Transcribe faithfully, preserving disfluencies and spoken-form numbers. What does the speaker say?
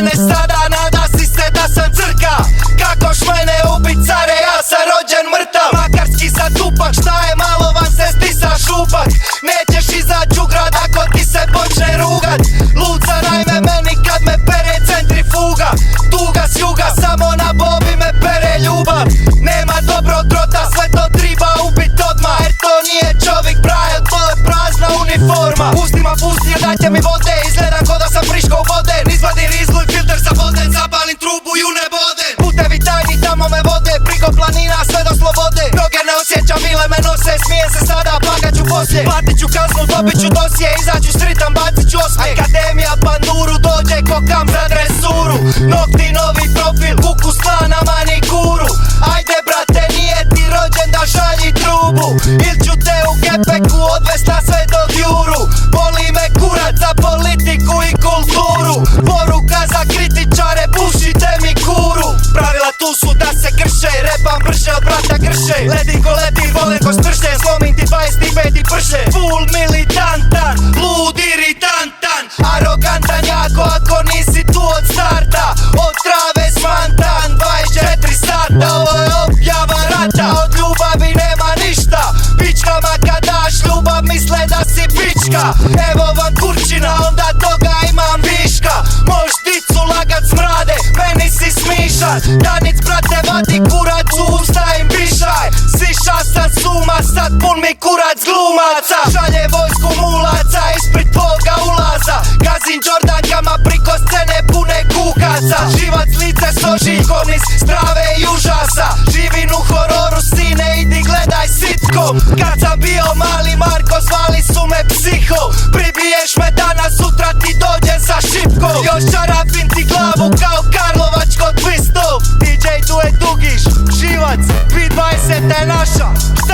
mene sada, nada si se da sam crka. Kakoš mene ubit care, ja sam rođen mrtav. Makarski sad tupak, šta je malo vam se stisa šupak. Nećeš izać u grad ako ti se počne rugat. Luca najme meni kad me pere centrifuga. Tuga s juga, samo na bobi me pere ljubav. Nema dobrog trota, sve to triba ubit odmah. Jer to nije čovjek Brian, to je prazna uniforma. Ustima pustio dajte mi vode, izgledam ko da sam friško u vode. Izvadim rizlu i filter sa vode, zapalim trubu i u nebode. Putevi tajni tamo me vode, priko planina sve do slobode. Noge ne osjećam, mile me nose, smijem se sada, plakat ću poslije. Platit ću kaznu, dobit ću dosje, izaću stritam, bacit ću osmijeh. Akademija panduru, dođe ko kam za dresuru. Nokti novi profil, kuku sla na manikuru. Ajde brate, nije ti rođen da žalji trubu. Il ću te u gepeku odvest na sve do Juru. Boli me kurac za politiku i kulturu. Poruka za kritičare, pušite mi kuru. Pravila tu su da se krše, repam brže od brata Grše. Ledim ko leti, volim ko strše, slomim ti dvadeset pet prše. Full militantan, lud iritantan, arogantan jako ako nisi tu od starta. Od trave smantan, dvadeset četiri sata. Ovo je objava rata, od ljubavi nema ništa. Pičkama kad daš ljubav misle da si pička. Evo vam kurčina, onda toga imam viška. Možeš dicu lagat smrade, meni si smišan. Danic brate vadi kurac u usta im bišaj. Siša sam suma, sad pun mi kurac glumaca. Šalje vojsku mulaca ispred tvoga ulaza. Gazim Jordankama priko scene pune kukaca. Živac lice s ožiljkom iz strave i užasa. Živim u hororu sine, idi gledaj sitkom. Kad sam bio mali Marko zvali su me psiho. Pribiješ me danas, sutra ti dođem sa šipkom. Još čarapim ti glavu kao Karlovačko twistov. D J tu je Dugiš, Živac, dvije tisuće dvadeseta je naša.